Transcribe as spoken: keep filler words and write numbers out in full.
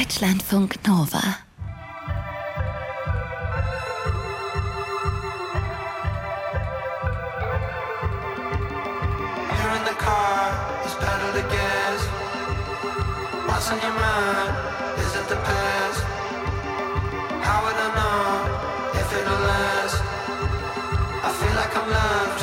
Deutschlandfunk Nova. You're in the car, it's pedal to gas. What's on your mind? Is it the past? How would I know if it'll last? I feel like I'm loved